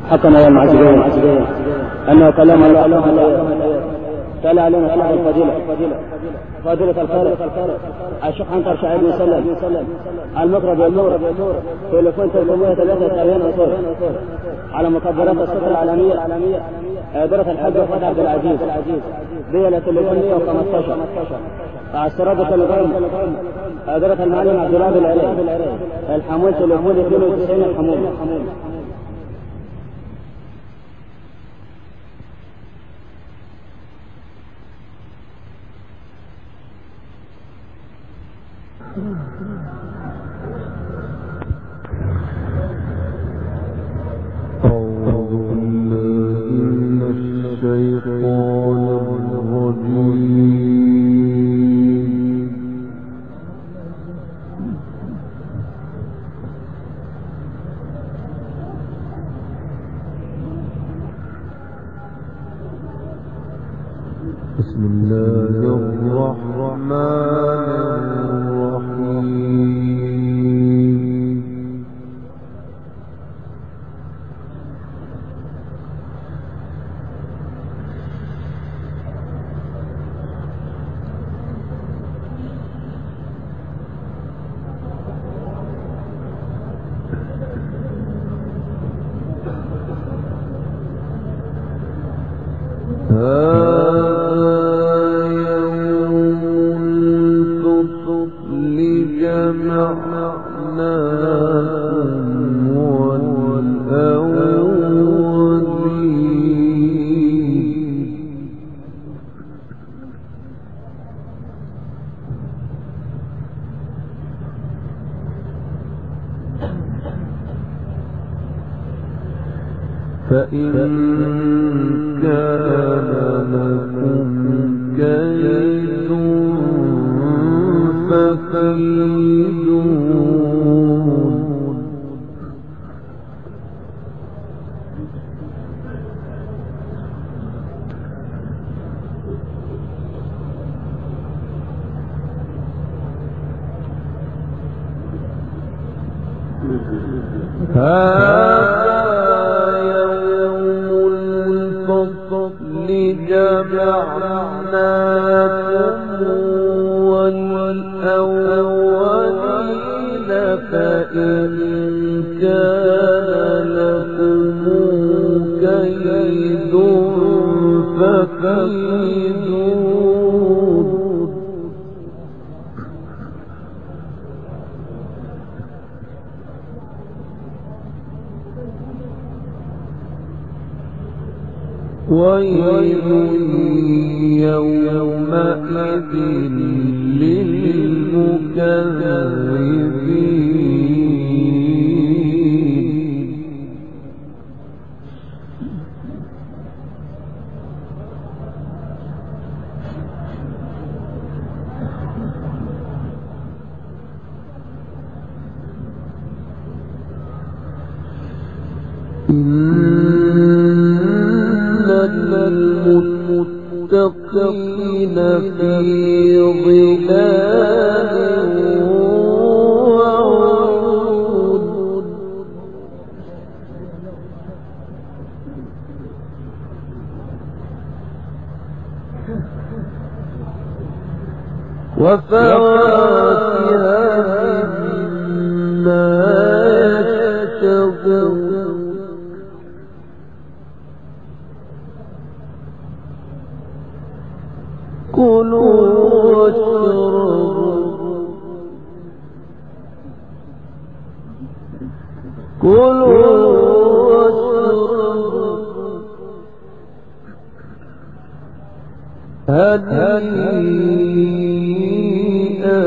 حكم يا المعتزلين أنه كلام الله تلا علينا صاحب فضيلة الخالق الشيخ عنتر شعيب يسلم المقرب والنور تليفون 343 أصول على مكبرات الستر العالمية درة الحج وفتح عبد العزيز ديلة تليفون 115 على السرادة الغرم درة المعلم عبد الله بالعري الحمول تليفون 92 الحمول. بسم الله الرحمن الرحيم. فإن كان لكم كيد فكيدون جمعناكم والأولين فإن كان لكم كيد فكيدون ويل يومئذ للمكذبين. المتقين في ظلال وعيون وفواكه مما يشتهون كلوا واشربوا هنيئا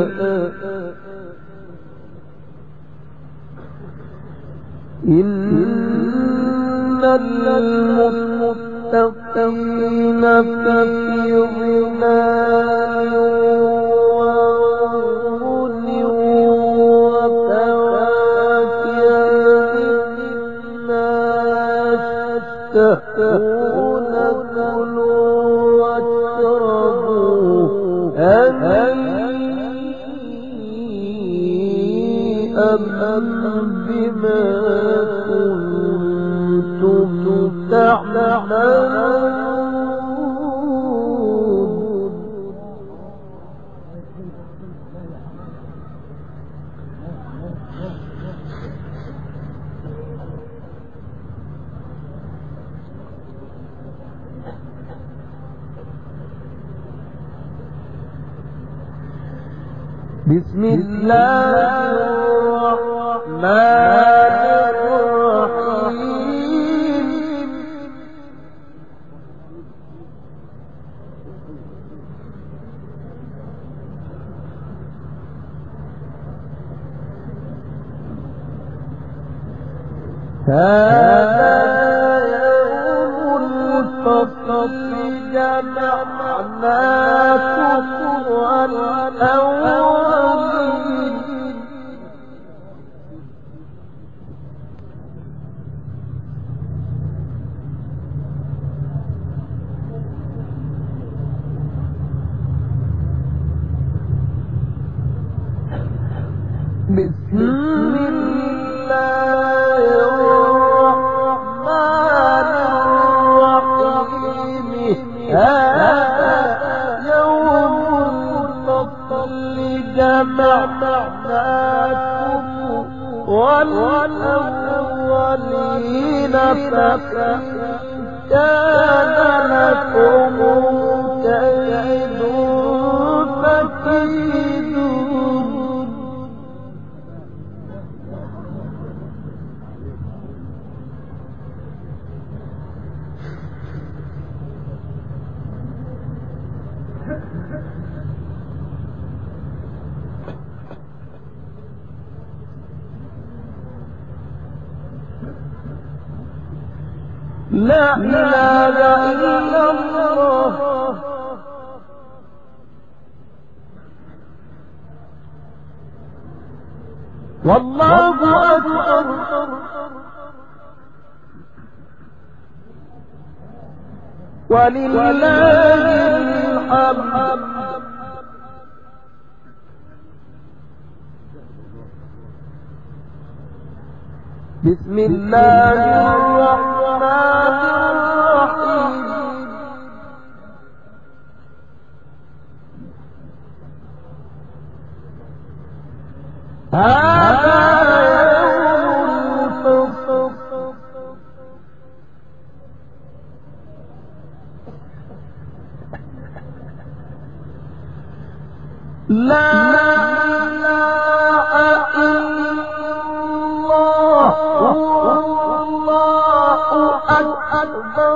إن المتقين في ظلال وعيون وفواكه مما يشتهون كلوا واشربوا هنيئا بما كنتم بسم الله الرحمن الرحيم هذا يوم الفصل جمعناكم والأولين بسم الله الرحمن الرحيم هذا يوم الفصل جمعناكم والأولين فإن كان لكم كيد فكيدون لا إله إلا الله والله أكبر ولله الحمد بسم الله الرحمن الرحيم هذا يوم الفصل لا إله إلا الله والله أكبر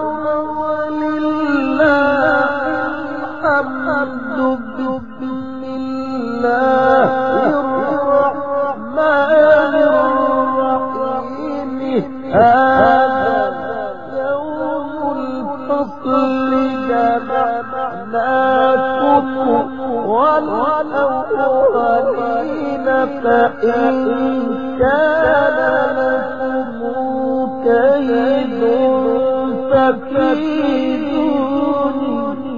ولله الحمد بسم الله الرحمن الرحيم هذا يوم الفصل جمعناكم والأولين فإن كان لكم كيد فكيدوني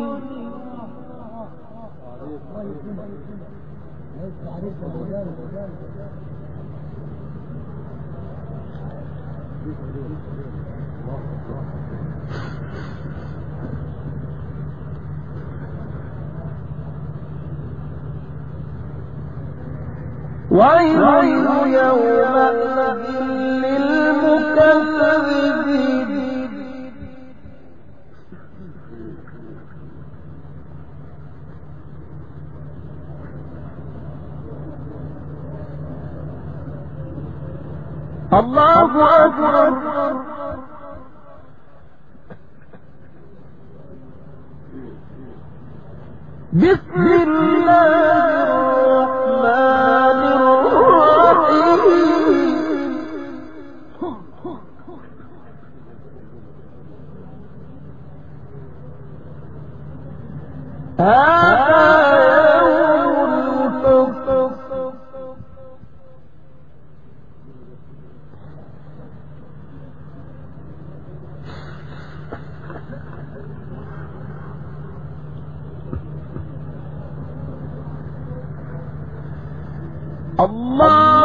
ويل يومئذ للمكذبين الله أكبر بسم الله الرحمن الرحيم هذا يوم الفصل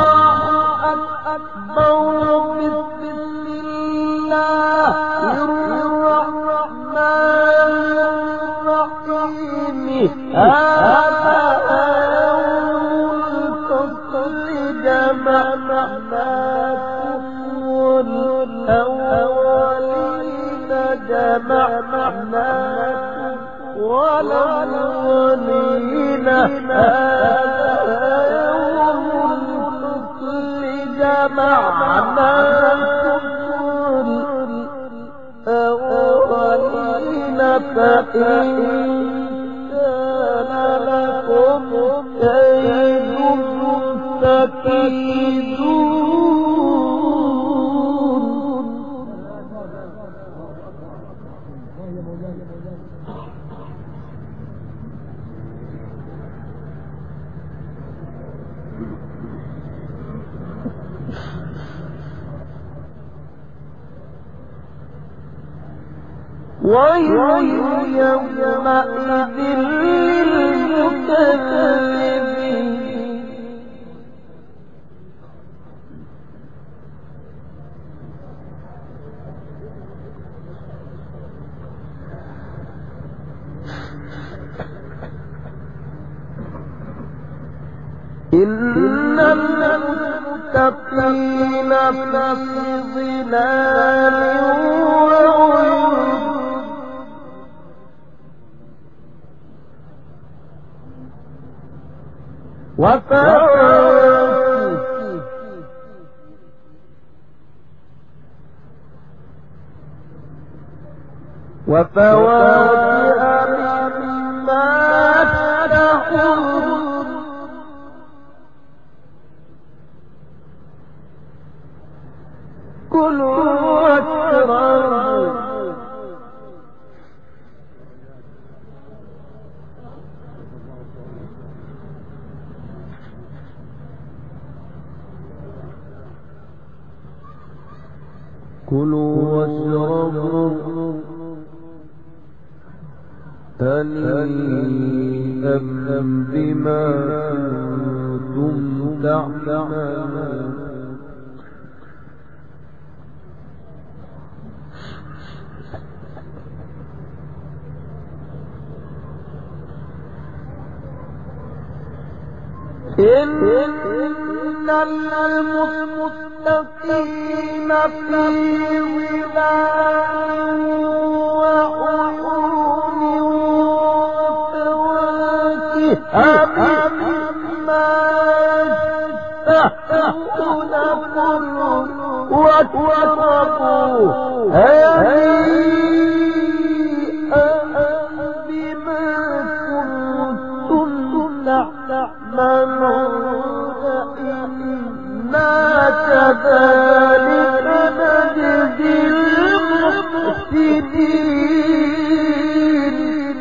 الله أكبر بسم الله هذا يوم الفصل جمعناكم والأولين جمعناكم والأولين هذا يوم الفصل جمعناكم والأولين فإن كان لكم كيد فكيدون. ويل يومئذ للمكذبين. إن المتقين في ظلال وعيون وفواكه مما تشتهون. كلوا واشربوا هنيئا بما كنتم تعملون. إن المتقين في ظلال وعيون وفواكه مما يشتهون. كلوا واشربوا هنيئا بما كنتم تعملون. إنا كذلك نجزي المحسنين.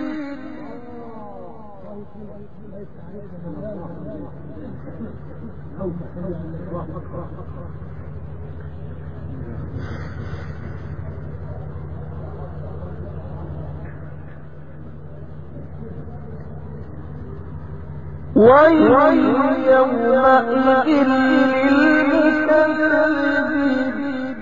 ويل يومئذ للمكذبين.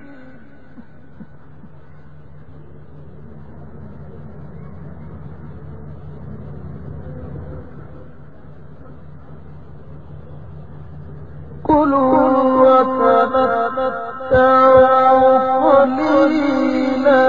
كلوا وتمتعوا قليلا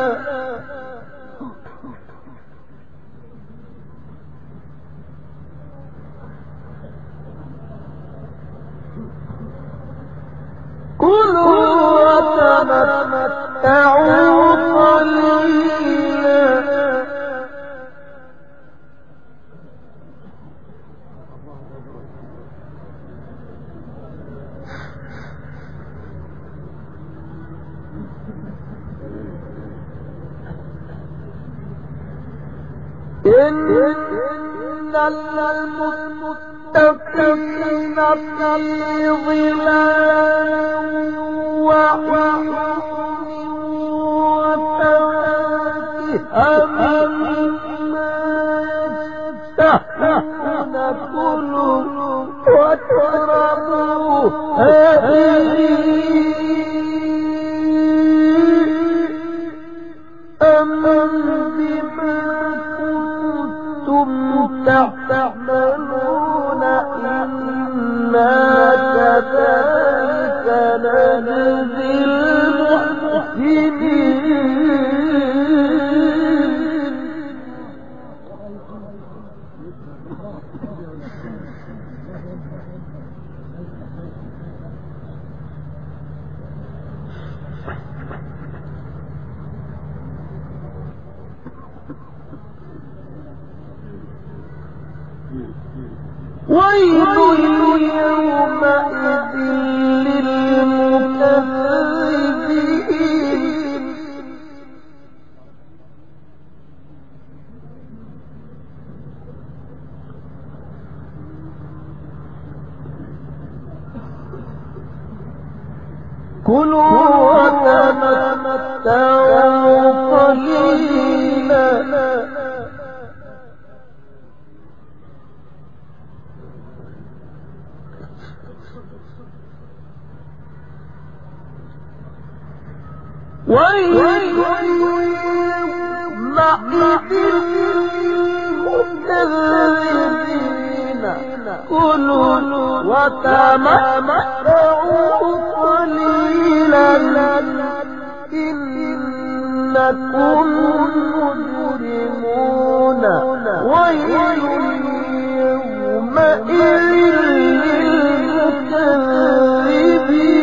إن المتقين في ظلال وعيون وفواكه مما يشتهون. كلوا واشربوا هنيئا بما كنتم تعملون إنا كذلك نجزي المحسنين. ويل يومئذ للمكذبين. كلوا وتمتعوا قليلا ويل يومئذ للمكذبين. كلوا وتمتعوا قليلا إنكم مجرمون. ويل يومئذ للمكذبين.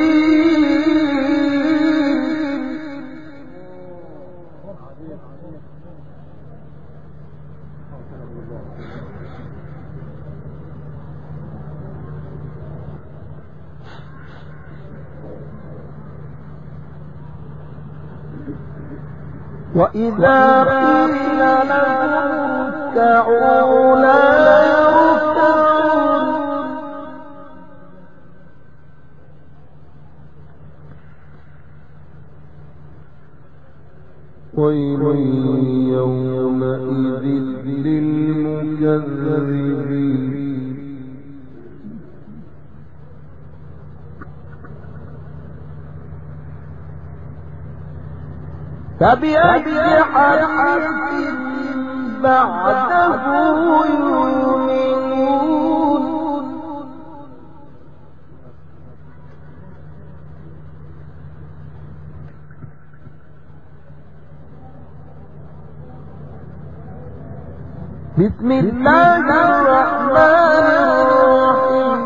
وإذا قيل لهم اركعوا لا يركعون. ويل يومئذ للمكذبين. فبأي حديث بعده يؤمنون. بسم الله الرحمن الرحيم.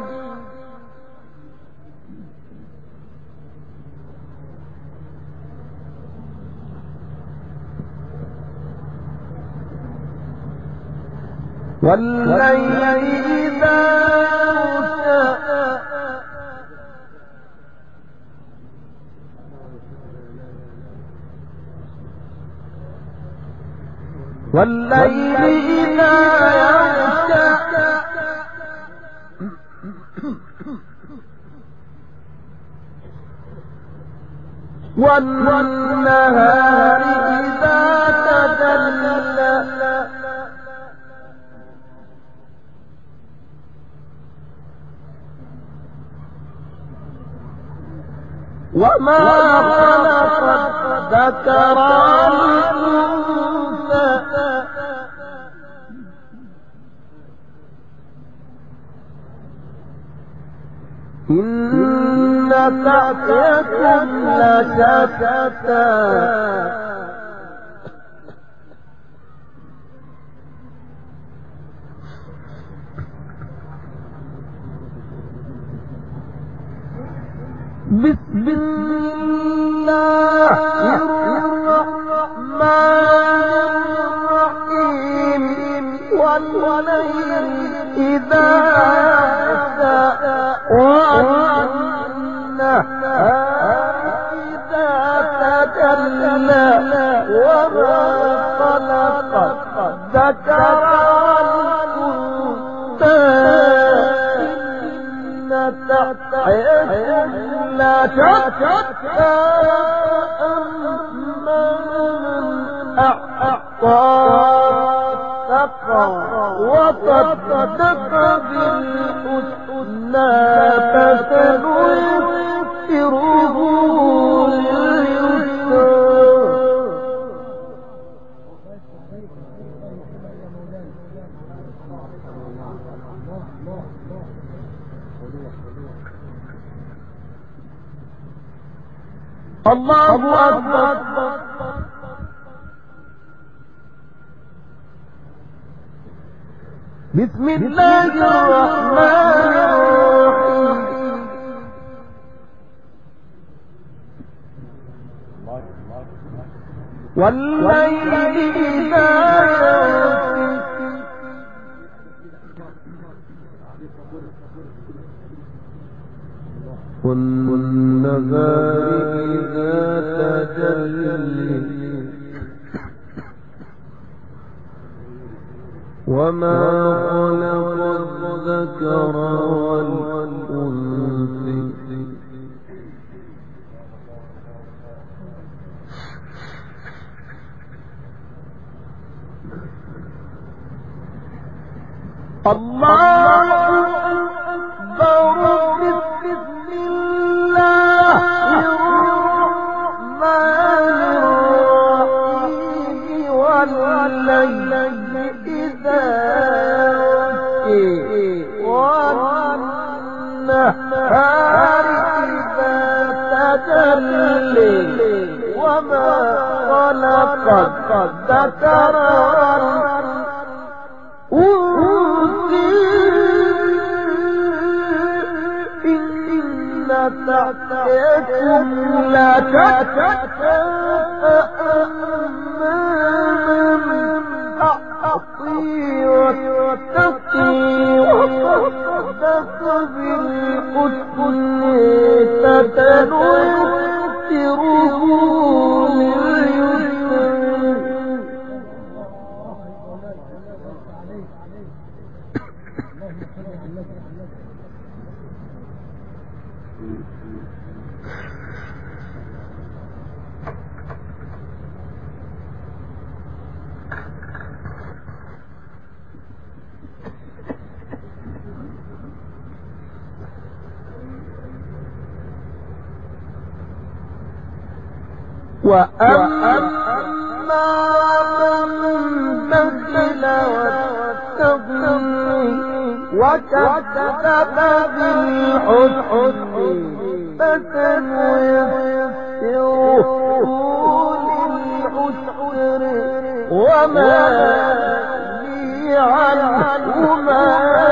والليل إذا يغشى والليل إذا يغشى والنهار إذا تجلى وما خلق الذكر والأنثى إن سعيكم لشتى بسم الله الرحمن الرحيم. والليل إذا يغشى والنهار إذا تجلى وما خلق الذكر والأنثى إن سعيكم لشتى من أعطى وصدق بالحسنى فسنيسره لليسرى الله أكبر. بسم الله الرحمن الرحيم. والليل إذا والنهار إذا تجلى وما خلق الذكر والأنثى الله أكبر. بسم الله الرحمن الرحيم. والليل إذا والنهار إذا تجلى وما خلق الذكر سعيكم لا أعطي واتقي وصدق بالحسن فتنيسره لليسر. وأما من بخل واستغنى وكذب بالحسنى فسنيسره للعسر وما لي عنهما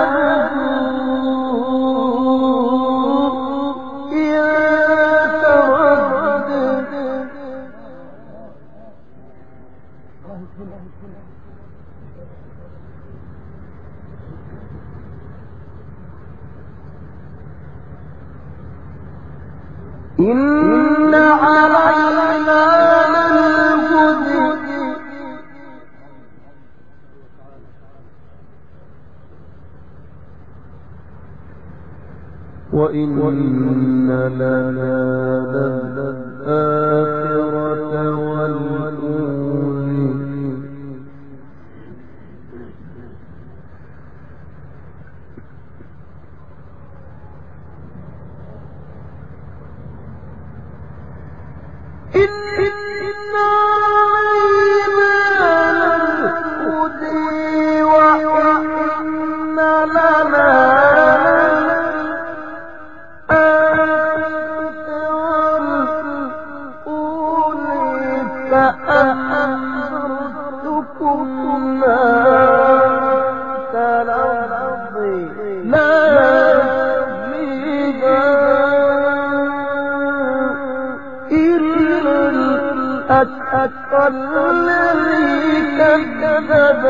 إن علينا للهدى وإن لنا للآخرة والأولى. الذي كذب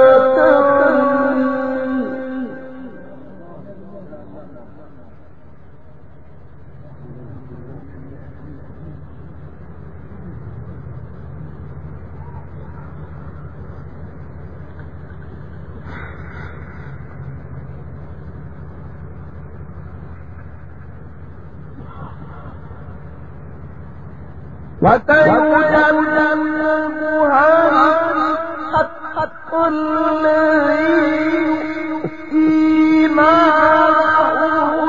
وسيجنبها الأتقى الذي يؤتي ماله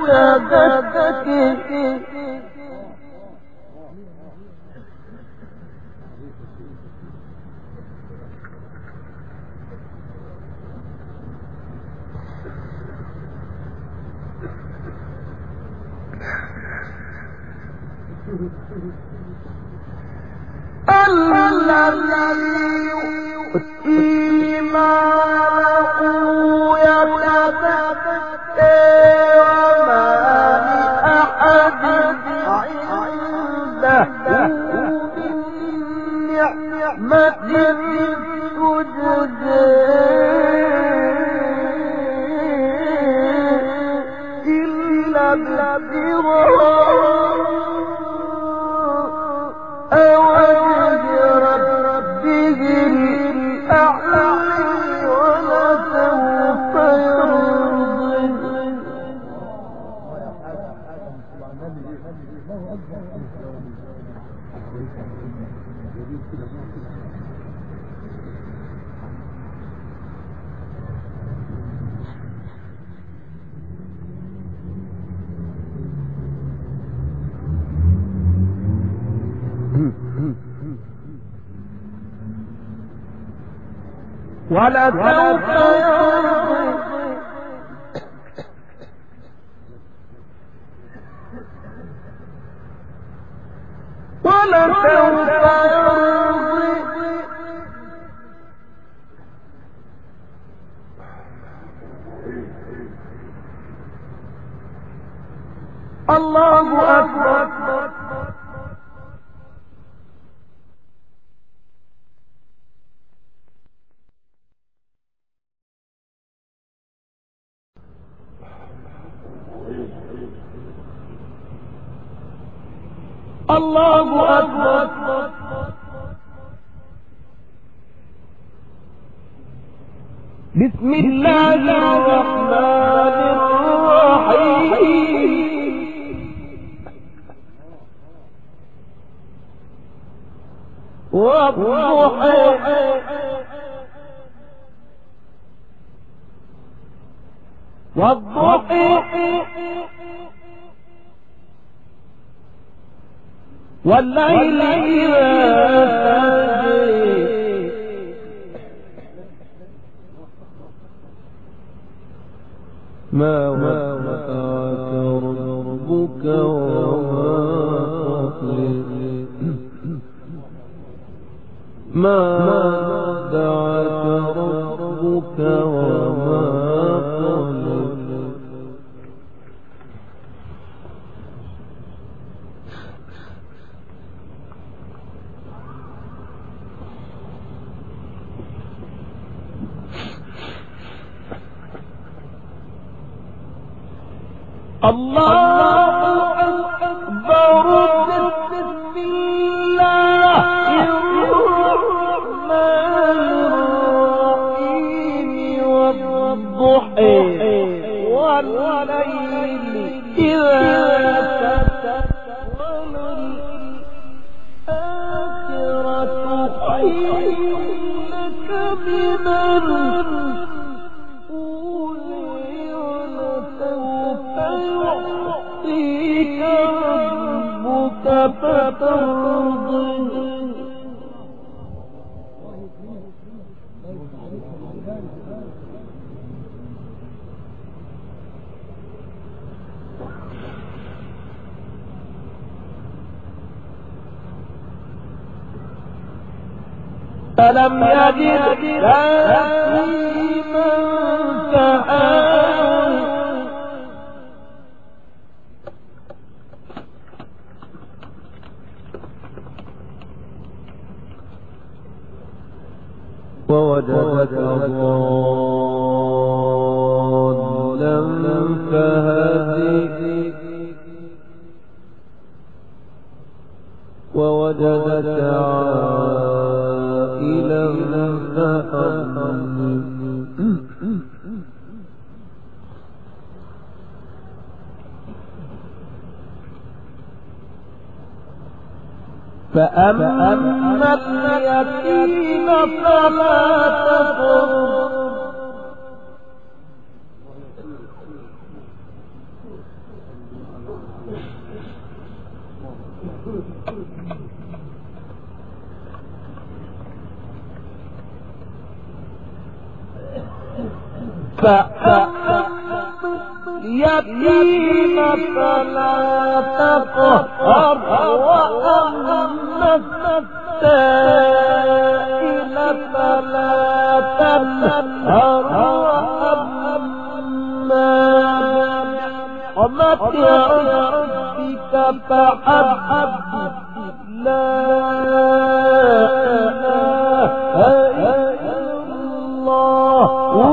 يتزكى الذي يؤتي ماله يتزكى وما لأحد عنده من نعمة تجزى إلا ابتغاء وجه ربه الأعلى ولسوف يرضى. ولسوف يرضى. ولسوف يرضى. الله أكبر. الله أكبر. بسم الله الرحمن الرحيم. والضحى والليل إذا سجى ما ودعك ربك وما قلى ما ودعك ربك وما قلى. الله أكبر. بسم الله الرحمن الرحيم. والضحى والليل إذا سجى وللآخرة خير لك من يعطيك ربك فترضى. ألم يجدك يتيما فآوى ووجدك ضالا فهدى ووجدك عائلا فأغنى فأما اليتيم فلا تقهر فأما اليتيم فلا تقهر وأما السائل فلا تنهر وأما ربك فحدث لا إله إلا الله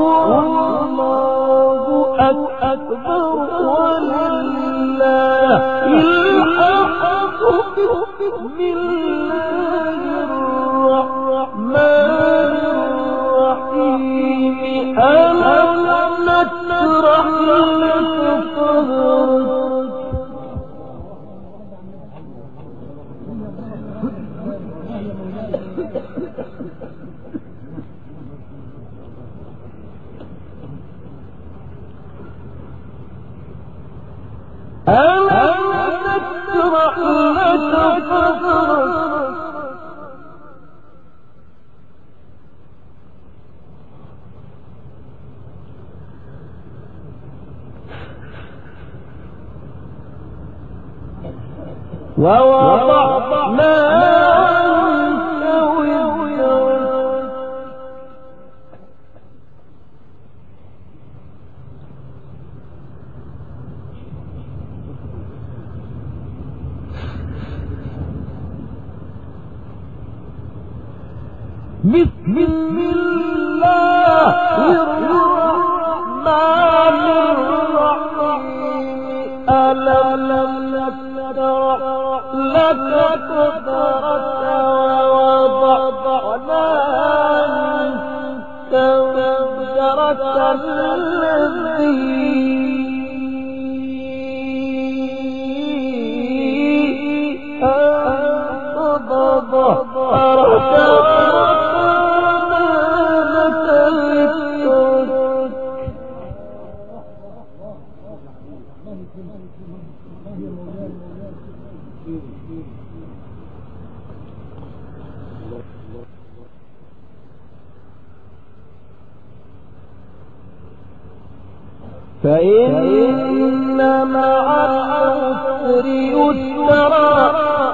والله أكبر ولله الحمد بسم الله الرحمن الرحيم ألم نشرح لك صدرك ألم نشرح لك صدرك ووضعنا عنك وزرك بسم الله الرحمن الرحيم ألم نشرح لك صدرك ووضعنا عنك وزرك الذي أنقض ظهرك فإن مع العسر يسرا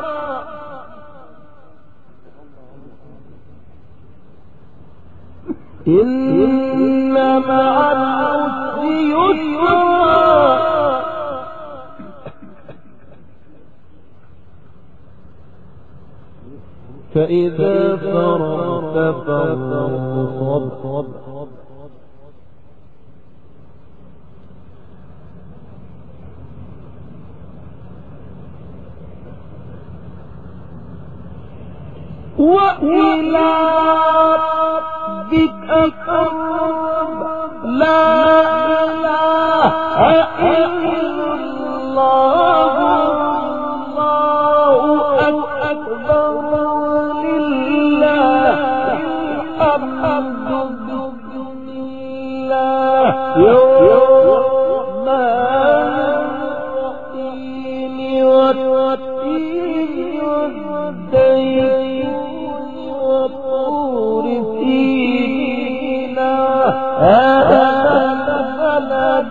إن مع العسر يسرا فإذا فرغت فانصب وإلى ربك فارغب لا إله إلا الله الله أكبر لله الحمد بسم الله الرحمن الرحيم والتين والزيتون وطور سينين هذا البلد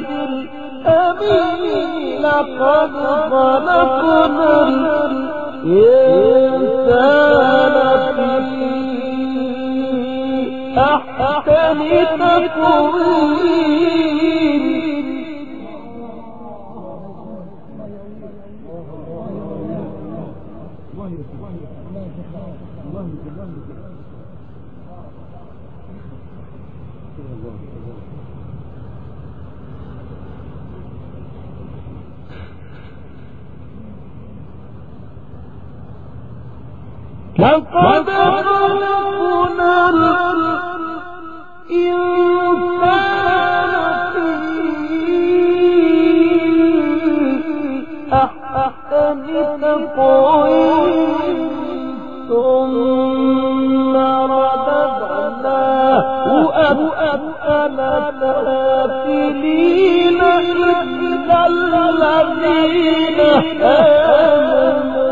الأمين لقد خلقنا الإنسان في أحسن تقويم لقد خلقنا الإنسان في أحسن تقويم ثم رددناه أسفل سافلين إلا الذين آمنوا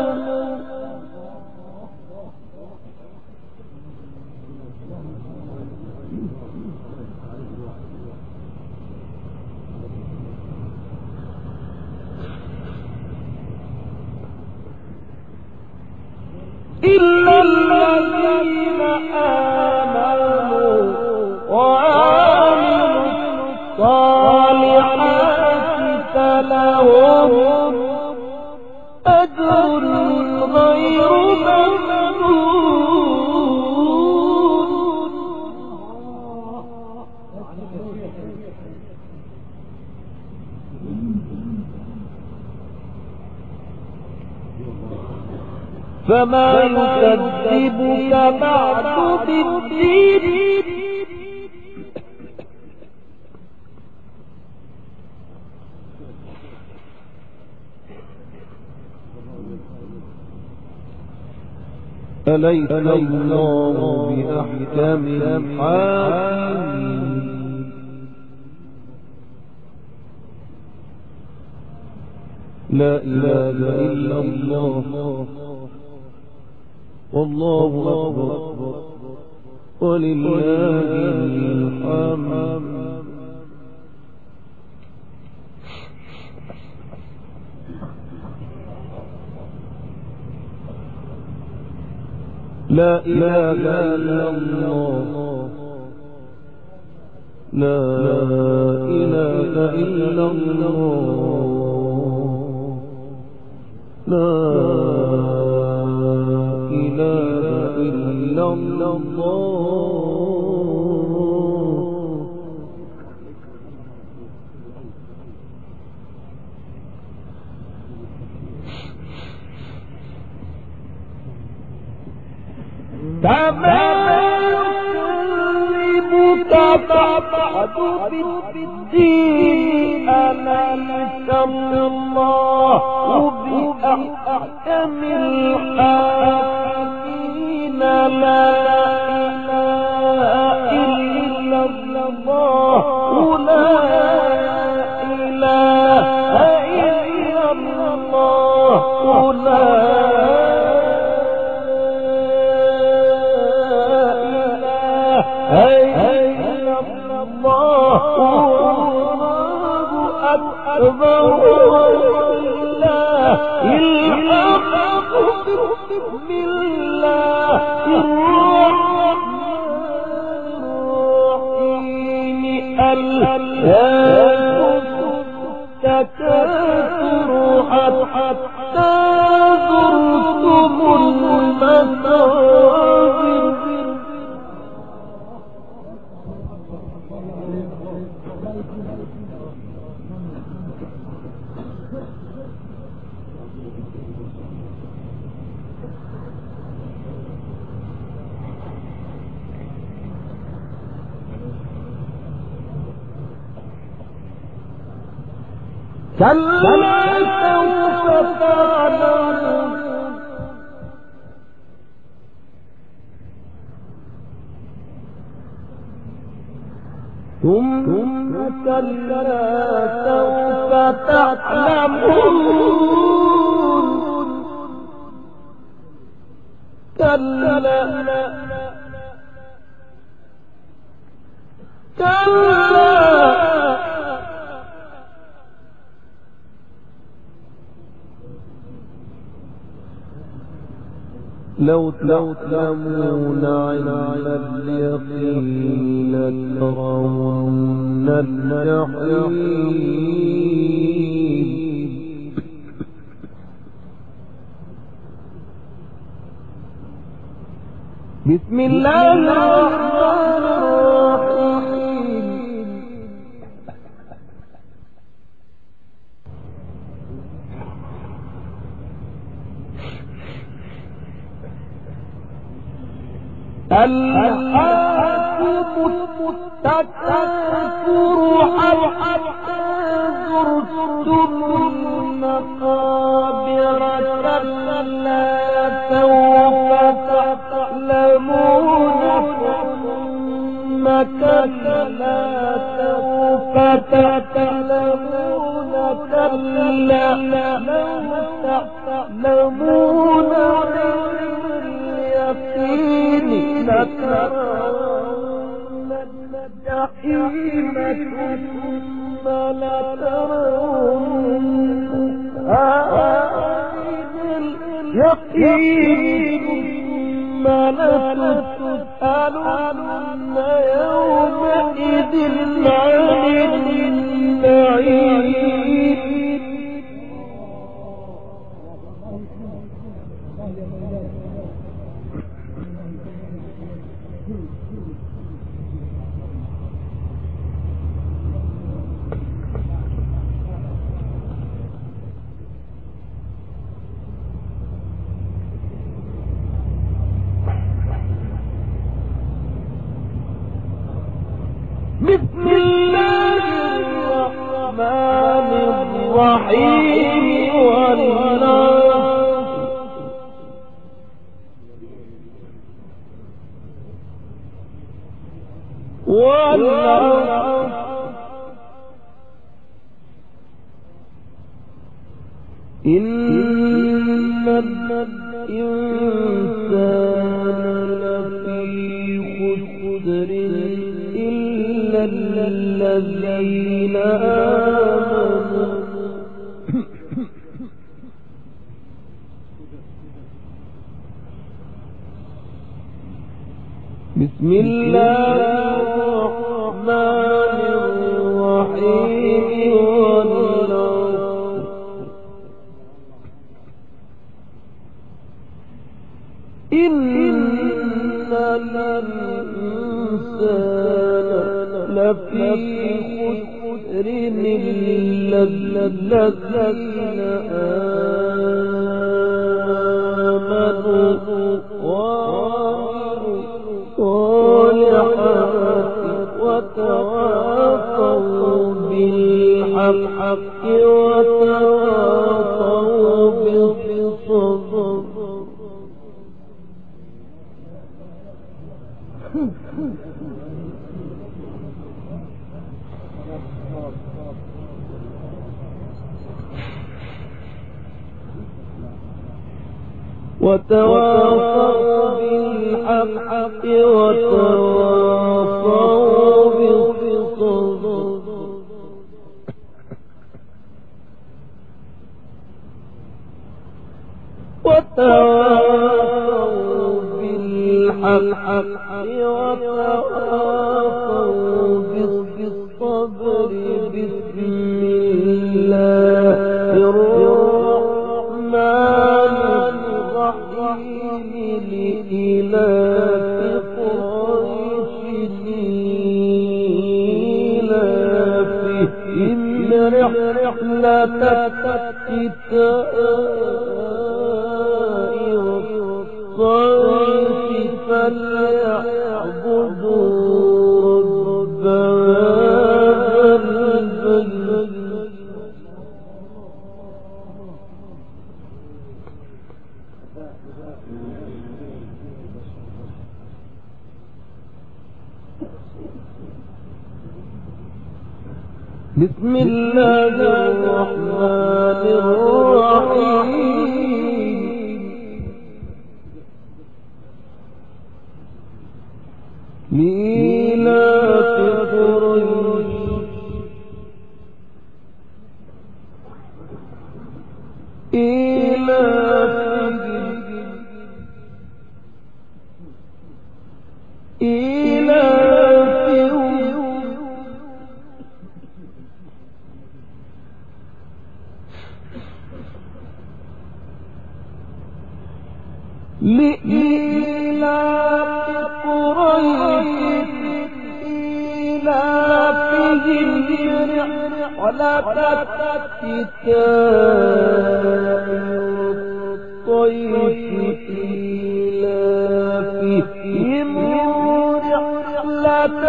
إلا الذين آمنوا وعملوا الصالحات فلهم أجر غير فما يكذبك بعد بالدين أليس الله بأحكم الحاكمين لا إله إلا الله والله أكبر ولله الحمد لا إله إلا الله لا إله إلا الله لا إله إلا الله فما يكذبك بعد بالدين أليس الله بأحكم الحاكمين لا إله إلا الله لا إله إلا الله لا أكبر الله الحمد بسم الله الرحمن الرحيم ألهاكم التكاثر حتى زرتم المقابر كلا سوف تعلمون ثم كلا سوف تعلمون كلا لو تعلمون علم اليقين لترون الجحيم بسم الله الرحمن الرحيم ألهاكم التكاثر حتى زرتم المقابر كلا سوف تعلمون ثم كلا سوف تعلمون كلا لو تعلمون اليقين لترون الجحيم ثم لترون اليقين إن الإنسان لفي خسر إلا الذين آمنوا بسم الله الرحمن الرحيم إن الإنسان لفي خسر إلا الذين آمنوا وعملوا الصالحات وتواصوا بالحق وتواصوا بالصبر. وتواصوا بالحق وتواصوا بالصبر. وتواصوا بالحق وتواصوا بالصبر. بسم الله الرحمن الرحيم لإيلاف قريش إيلافهم رحلة الشتاء والصيف فليعبدوا رب هذا البيت. بسم الله الرحمن الرحيم لإيلاف قريش إيلافهم رحلة الشتاء والصيف إيلافهم رحلة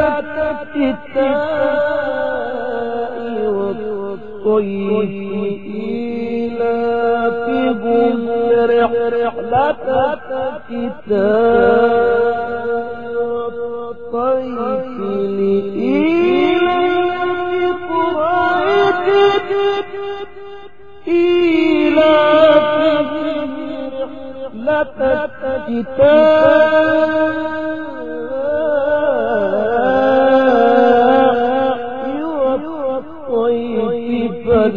الشتاء والصيف إيلافهم رحلة الشتاء والصيف لإيلاف قريش إيلافهم رحلة الشتاء والصيف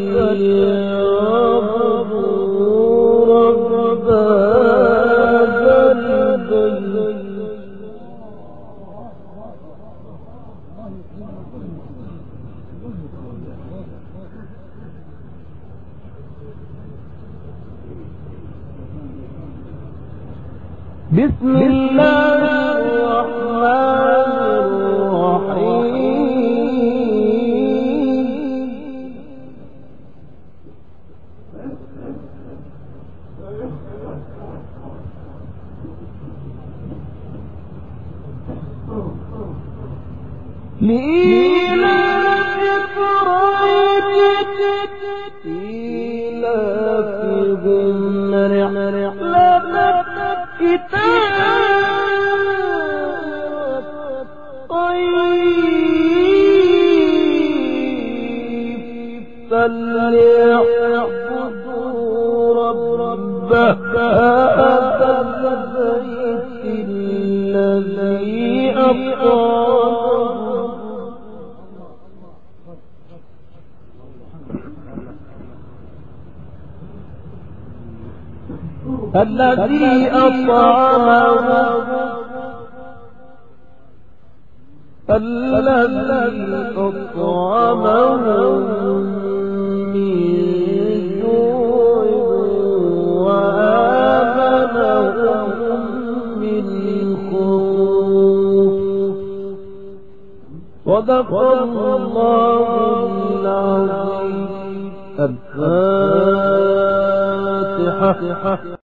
فليعبدوا رب هذا البيت. بسم الله الرحمن الرحيم لإيلاف قريش إيلافهم رحلة الشتاء والصيف الذي أطعمهم من جوع وآمنهم من خوف. صدق الله العظيم. الفاتحة.